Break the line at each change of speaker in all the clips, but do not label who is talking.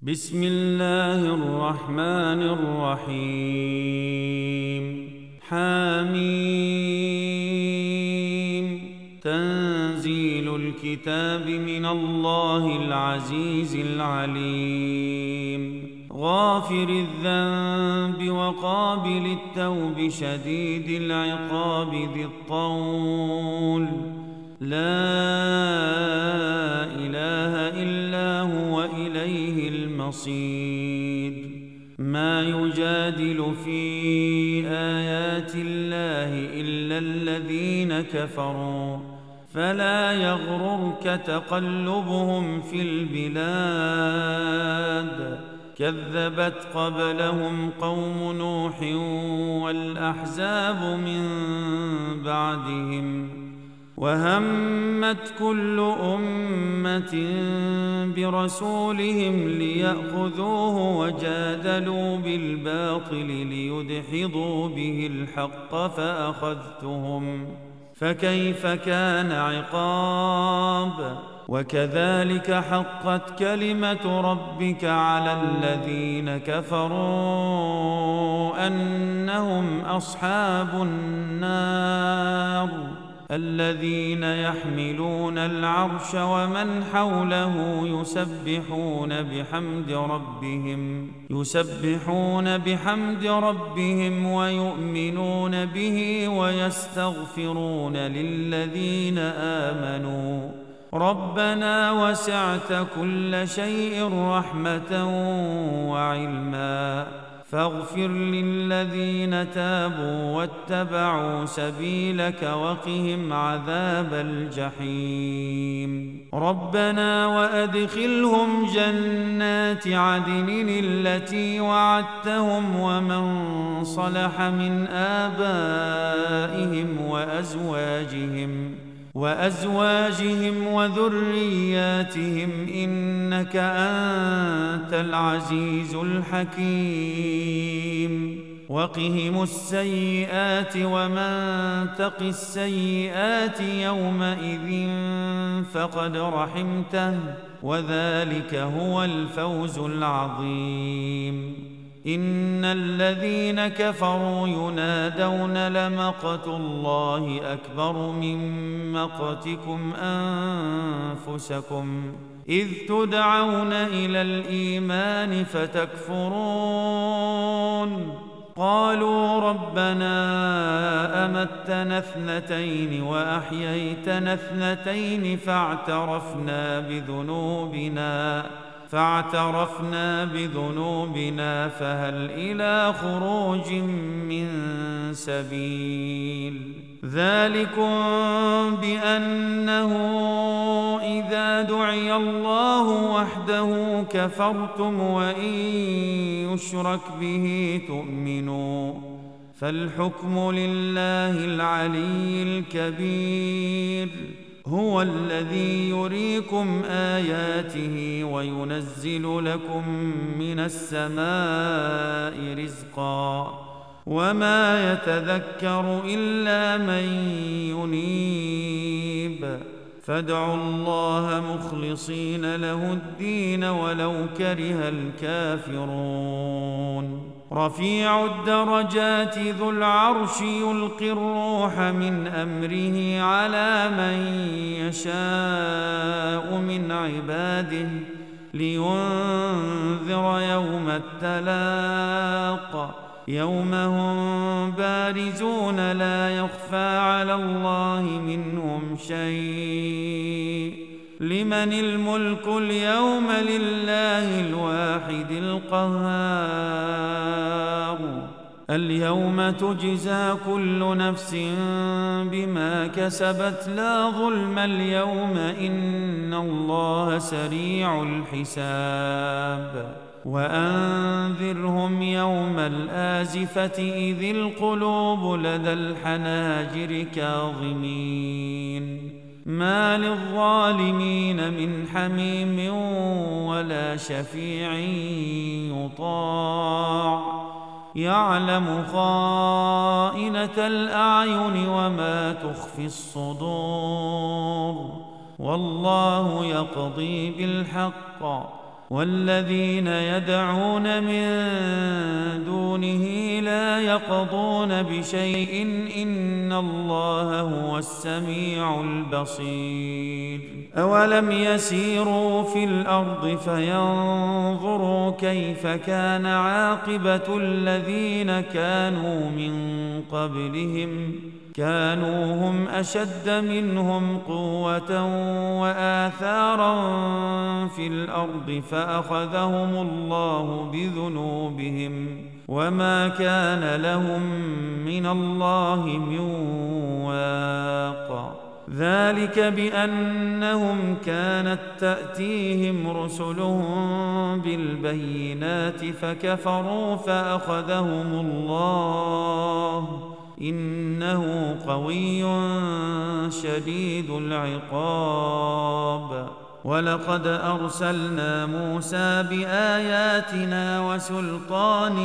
بسم الله الرحمن الرحيم. حميم. تنزيل الكتاب من الله العزيز العليم. غافر الذنب وقابل التوب شديد العقاب ذي الطول. لا إله إلا هو إليه المصير. ما يجادل في آيات الله إلا الذين كفروا فلا يغررك تقلبهم في البلاد. كذبت قبلهم قوم نوح والأحزاب من بعدهم وهمت كل أمة برسولهم ليأخذوه وجادلوا بالباطل ليدحضوا به الحق فأخذتهم فكيف كان عقاب. وكذلك حقت كلمة ربك على الذين كفروا أنهم أصحاب النار الذين يحملون العرش ومن حوله يسبحون بحمد ربهم ويؤمنون به ويستغفرون للذين آمنوا ربنا وسعت كل شيء رحمة وعلما فاغفر للذين تابوا واتبعوا سبيلك وقهم عذاب الجحيم. ربنا وأدخلهم جنات عدن التي وعدتهم ومن صلح من آبائهم وأزواجهم وذرياتهم إنك أنت العزيز الحكيم. وقهم السيئات ومن تق السيئات يومئذ فقد رحمته وذلك هو الفوز العظيم. إن الذين كفروا ينادون لمقت الله أكبر من مقتكم أنفسكم إذ تدعون إلى الإيمان فتكفرون. قالوا ربنا أمتنا اثنتين وأحييتنا اثنتين فاعترفنا بذنوبنا فهل إلى خروج من سبيل. ذلكم بأنه إذا دعي الله وحده كفرتم وإن يشرك به تؤمنوا فالحكم لله العلي الكبير. هو الذي يريكم آياته وينزل لكم من السماء رزقا وما يتذكر إلا من ينيب. فادعوا الله مخلصين له الدين ولو كره الكافرون. رفيع الدرجات ذو العرش يلقي الروح من أمره على من يشاء من عباده لينذر يوم التلاق يوم هم بارزون لا يخفى على الله منهم شيء. لمن الملك اليوم لله الواحد القهار. اليوم تجزى كل نفس بما كسبت لا ظلم اليوم إن الله سريع الحساب. وأنذرهم يوم الآزفة إذ القلوب لدى الحناجر كاظمين ما للظالمين من حميم ولا شفيع يطاع. يعلم خائنة الأعين وما تخفي الصدور والله يقضي بالحق والذين يدعون من دونه لا يقضون بشيء إن الله هو السميع البصير. أولم يسيروا في الأرض فينظروا كيف كان عاقبة الذين كانوا من قبلهم كانوا هم أشد منهم قوة وآثارا في الأرض فأخذهم الله بذنوبهم وما كان لهم من الله من واق. ذلك بأنهم كانت تأتيهم رسلهم بالبينات فكفروا فأخذهم الله إنه قوي شديد العقاب. ولقد أرسلنا موسى بآياتنا وسلطان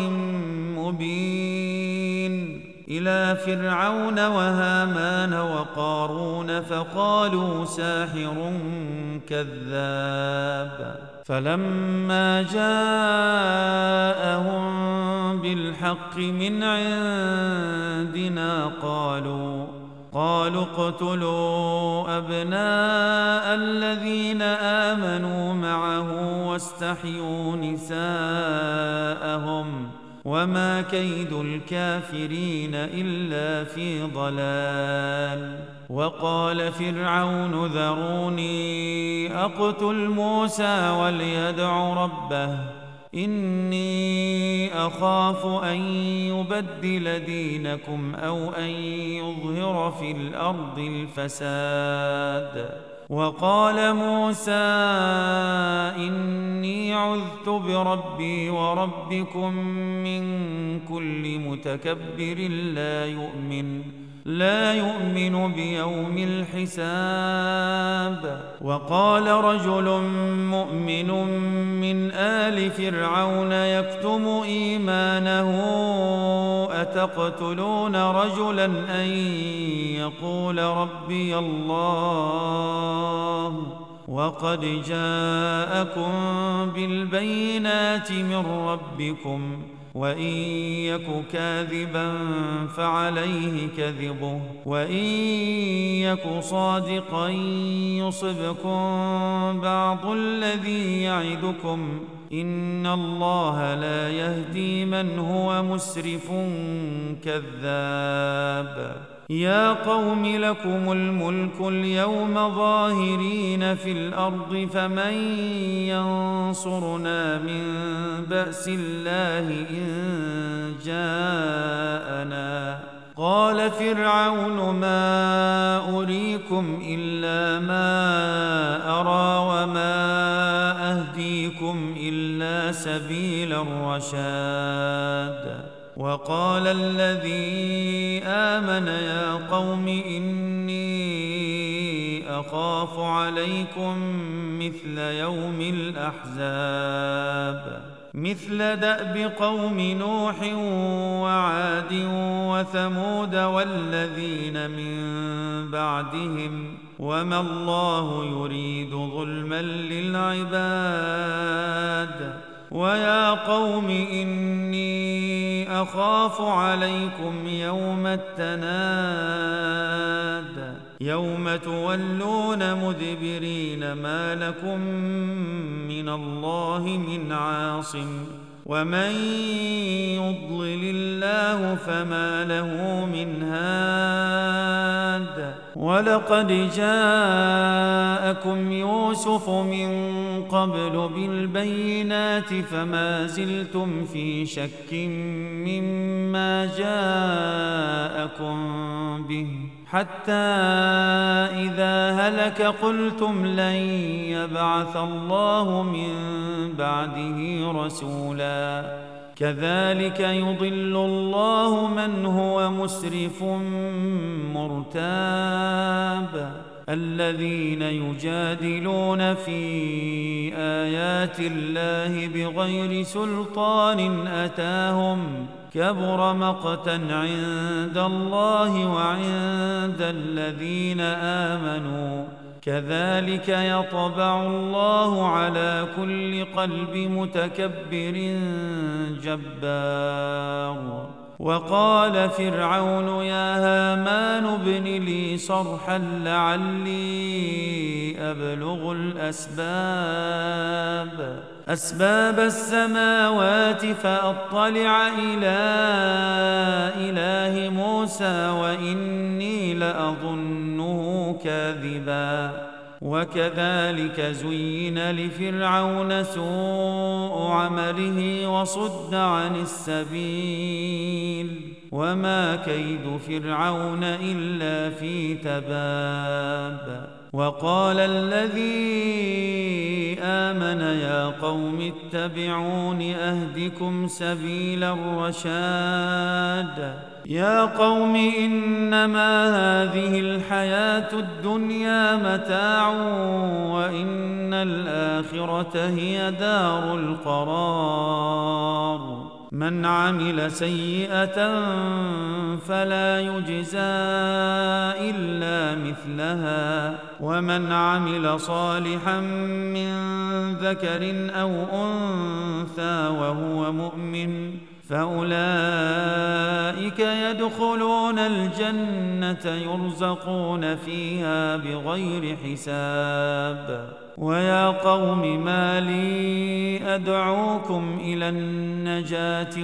مبين إلى فرعون وهامان وقارون فقالوا ساحر كذاب. فلما جاءهم بالحق من عندنا قالوا اقتلوا أبناء الذين آمنوا معه واستحيوا نساءهم وما كيد الكافرين إلا في ضلال. وقال فرعون ذروني أقتل موسى وليدع ربه إني أخاف أن يبدل دينكم أو أن يظهر في الأرض الفساد. وقال موسى إني عذت بربي وربكم من كل متكبر لا يؤمن بيوم الحساب. وقال رجل مؤمن من آل فرعون يكتم إيمانه أتقتلون رجلا أن يقول ربي الله وقد جاءكم بالبينات من ربكم وإن يك كاذبا فعليه كذبه وإن يك صادقا يصبكم بعض الذي يعدكم إن الله لا يهدي من هو مسرف كذاب. يا قوم لكم الملك اليوم ظاهرين في الأرض فمن ينصرنا من بأس الله إن جاءنا. قال فرعون ما أريكم إلا ما أرى وما أهديكم إلا سبيل الرشاد. وقال الذي آمن يا قوم إني أخاف عليكم مثل يوم الأحزاب مثل دأب قوم نوح وعاد وثمود والذين من بعدهم وما الله يريد ظلما للعباد. ويا قوم إني أخاف عليكم يوم التناد يوم تولون مدبرين ما لكم من الله من عاصم ومن يضلل الله فما له من هاد. ولقد جاءكم يوسف من قبل بالبينات فما زلتم في شك مما جاءكم به حتى إذا هلك قلتم لن يبعث الله من بعده رسولا كذلك يضل الله من هو مسرف مرتاب. الذين يجادلون في آيات الله بغير سلطان أتاهم كبر مقتا عند الله وعند الذين آمنوا كذلك يطبع الله على كل قلب متكبر جبار. وقال فرعون يا هامان ابن لي صرحا لعلي أبلغ أسباب السماوات فأطلع إلى إله موسى وإني لأظنه كاذبا. وكذلك زين لفرعون سوء عمله وصد عن السبيل وما كيد فرعون إلا في تباب. وقال الذي آمن يا قوم اتبعون أهدكم سبيل الرشاد. يا قوم إنما هذه الحياة الدنيا متاع وإن الآخرة هي دار القرار. من عمل سيئة فلا يجزى إلا مثلها ومن عمل صالحا من ذكر أو أنثى وهو مؤمن فأولئك يدخلون الجنة يرزقون فيها بغير حساب. ويا قوم ما لي أدعوكم إلى النجاة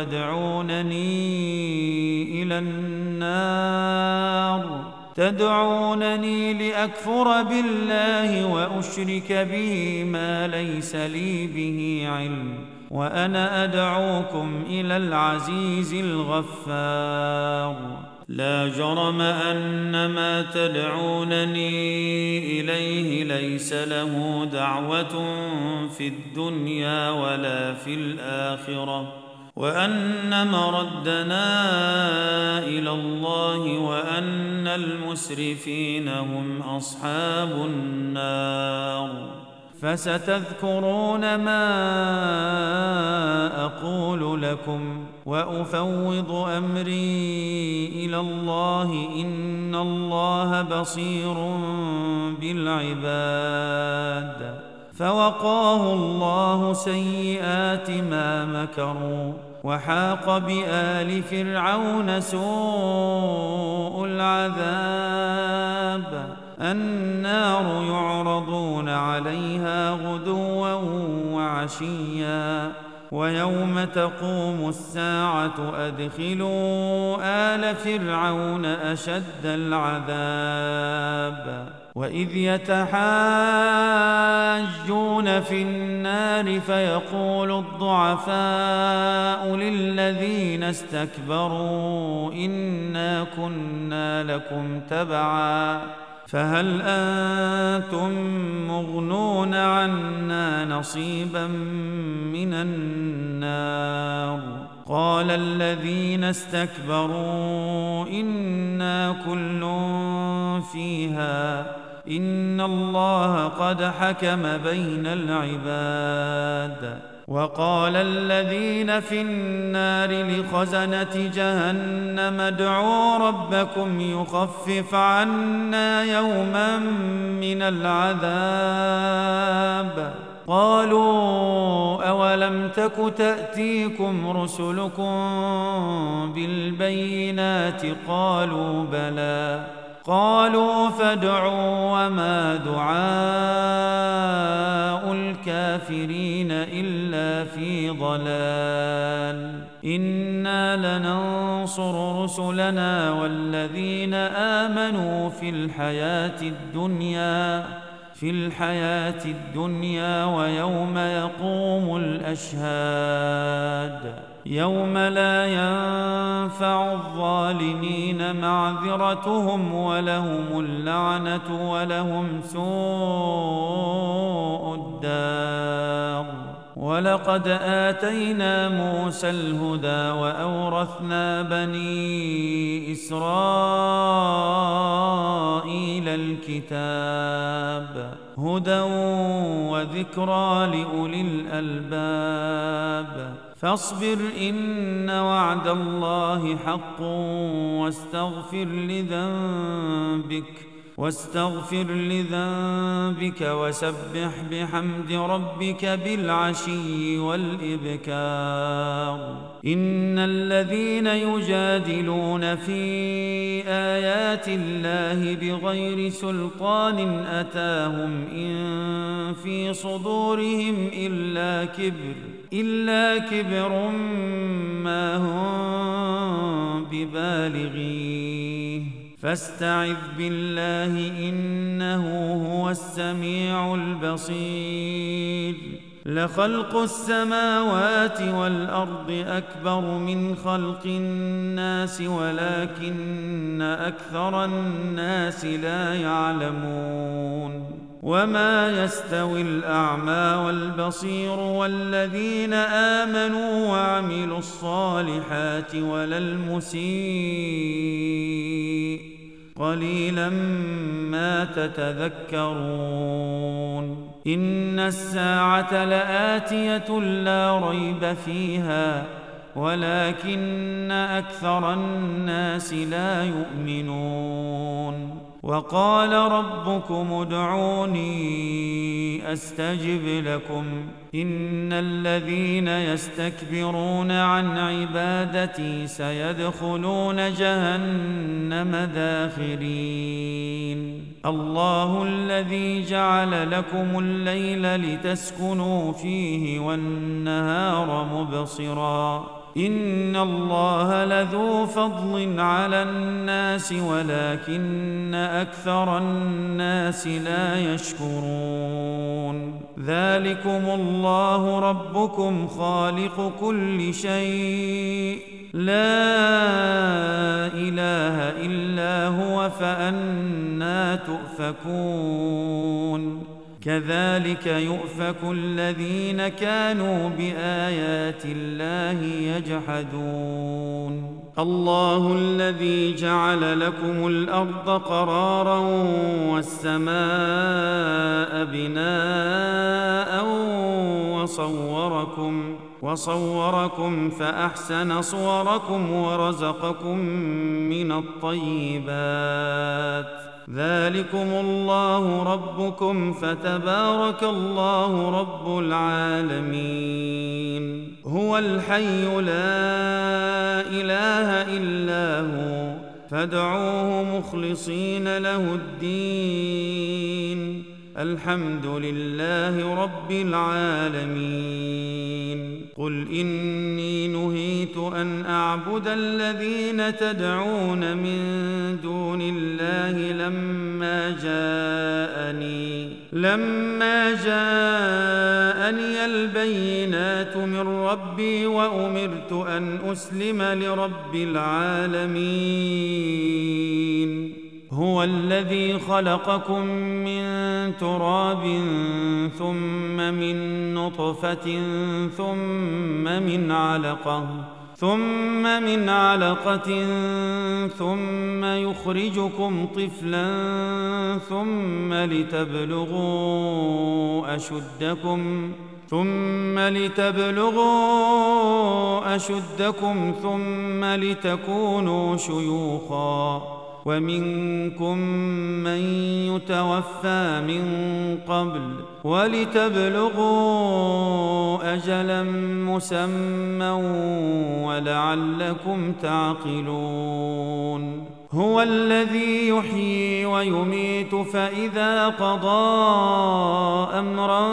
وتدعونني إلى النار. تدعونني لأكفر بالله وأشرك به ما ليس لي به علم وأنا أدعوكم إلى العزيز الغفار. لا جرم أن ما تدعونني إليه ليس له دعوة في الدنيا ولا في الآخرة وأن مردنا إلى الله وأن المسرفين هم أصحاب النار. فستذكرون ما أقول لكم وأفوض أمري إلى الله إن الله بصير بالعباد. فوقاه الله سيئات ما مكروا وحاق بآل فرعون سوء العذاب. النار يعرضون عليها غدوا وعشيا ويوم تقوم الساعة أدخلوا آل فرعون أشد العذاب. وإذ يتحاجون في النار فيقول الضعفاء للذين استكبروا إنا كنا لكم تبعا فهل أنتم مغنون عنا نصيبا من النار. قال الذين استكبروا إنا كل فيها إن الله قد حكم بين العباد. وقال الذين في النار لخزنة جهنم ادعوا ربكم يخفف عنا يوما من العذاب. قالوا أولم تك تأتيكم رسلكم بالبينات قالوا بلى. قالوا فادعوا وما دعاء الكافرين إلا في ضلال. إنا لننصر رسلنا والذين آمنوا في الحياة الدنيا ويوم يقوم الأشهاد. يوم لا ينفع الظالمين معذرتهم ولهم اللعنة ولهم سوء الدار. ولقد آتينا موسى الهدى وأورثنا بني إسرائيل الكتاب هدى وذكرى لأولي الألباب. فاصبر إن وعد الله حق واستغفر لذنبك واستغفر لذنبك وسبح بحمد ربك بالعشي والإبكار. إن الذين يجادلون في آيات الله بغير سلطان أتاهم إن في صدورهم إلا كبر ما هم ببالغيه فاستعذ بالله إنه هو السميع البصير. لخلق السماوات والأرض أكبر من خلق الناس ولكن أكثر الناس لا يعلمون. وما يستوي الأعمى والبصير والذين آمنوا وعملوا الصالحات ولا المسيء قليلا ما تتذكرون. إن الساعة لآتية لا ريب فيها ولكن أكثر الناس لا يؤمنون. وقال ربكم ادعوني أستجب لكم إن الذين يستكبرون عن عبادتي سيدخلون جهنم داخرين. الله الذي جعل لكم الليل لتسكنوا فيه والنهار مبصرا إن الله لذو فضل على الناس ولكن أكثر الناس لا يشكرون. ذلكم الله ربكم خالق كل شيء لا إله إلا هو فأنى تؤفكون. كذلك يؤفك الذين كانوا بآيات الله يجحدون. الله الذي جعل لكم الأرض قرارا والسماء بناء وصوركم فأحسن صوركم ورزقكم من الطيبات. ذلكم الله ربكم فتبارك الله رب العالمين. هو الحي لا إله إلا هو فادعوه مخلصين له الدين الحمد لله رب العالمين. قل إني نهيت أن أعبد الذين تدعون من دون الله لما جاءني البينات من ربي وأمرت أن أسلم لرب العالمين. هو الذي خلقكم من تراب ثم من نطفة ثم من علقة ثم يخرجكم طفلا ثم لتبلغوا أشدكم ثم لتكونوا شيوخا ومنكم من يتوفى من قبل ولتبلغوا أجلا مسمى ولعلكم تعقلون. هو الذي يحيي ويميت فإذا قضى أمرا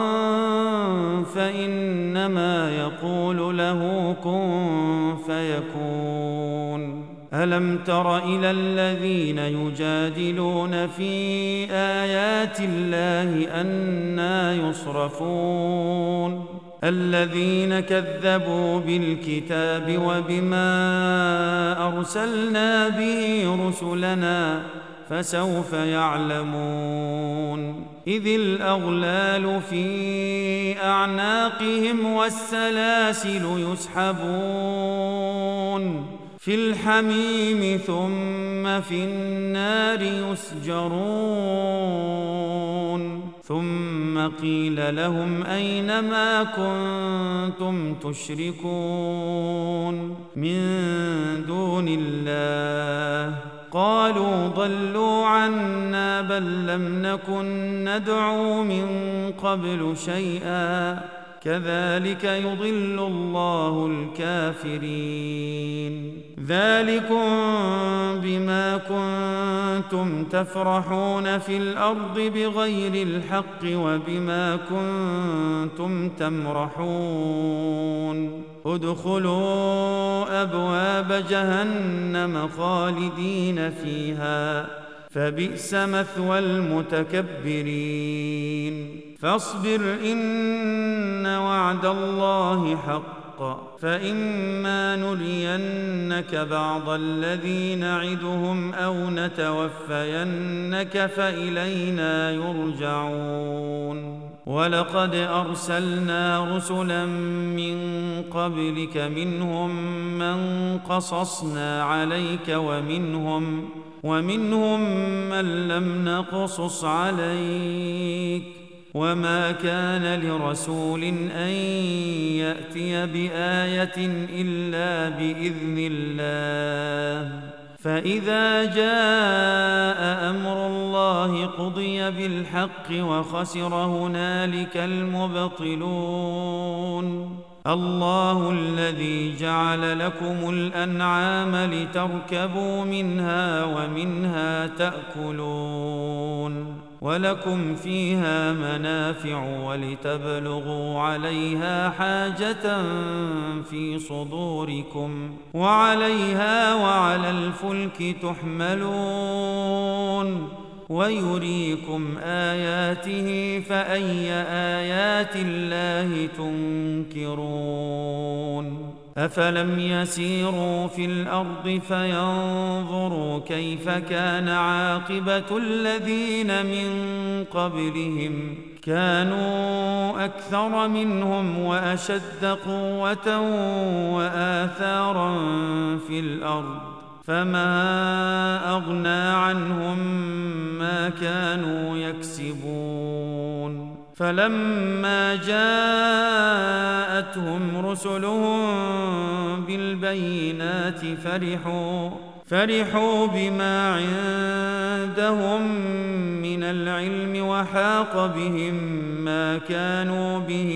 فإنما يقول له كن فيكون. ألم تر إلى الذين يجادلون في آيات الله أنى يصرفون. الذين كذبوا بالكتاب وبما أرسلنا به رسلنا فسوف يعلمون. إذ الأغلال في أعناقهم والسلاسل يسحبون في الحميم ثم في النار يسجرون. ثم قيل لهم أين ما كنتم تشركون من دون الله قالوا ضلوا عنا بل لم نكن ندعو من قبل شيئا كذلك يضل الله الكافرين ذلكم بما كنتم تفرحون في الأرض بغير الحق وبما كنتم تمرحون ادخلوا أبواب جهنم خالدين فيها فبئس مثوى المتكبرين فاصبر إن وعد الله حق فإما نرينك بعض الذي نعدهم أو نتوفينك فإلينا يرجعون ولقد أرسلنا رسلا من قبلك منهم من قصصنا عليك ومنهم من لم نقصص عليك وما كان لرسول أن يأتي بآية إلا بإذن الله فإذا جاء أمر الله قضي بالحق وخسر هنالك المبطلون الله الذي جعل لكم الأنعام لتركبوا منها ومنها تأكلون ولكم فيها منافع ولتبلغوا عليها حاجة في صدوركم وعليها وعلى الفلك تحملون ويريكم آياته فأي آيات الله تنكرون أفلم يسيروا في الأرض فينظروا كيف كان عاقبة الذين من قبلهم كانوا أكثر منهم وأشد قوة وآثارا في الأرض فما أغنى عنهم ما كانوا يكسبون فلما جاءتهم رسلهم بالبينات فرحوا بما عندهم من العلم وحاق بهم ما كانوا به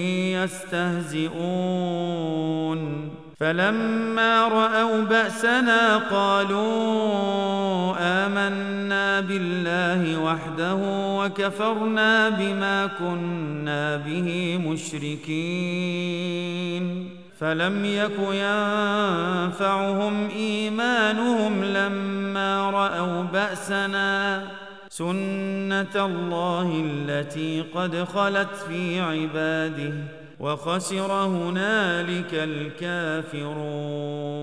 يستهزئون فلما رأوا بأسنا قالوا آمنا بالله وحده وكفرنا بما كنا به مشركين فلم يك ينفعهم إيمانهم لما رأوا بأسنا سنة الله التي قد خلت في عباده وخسر هنالك الكافرون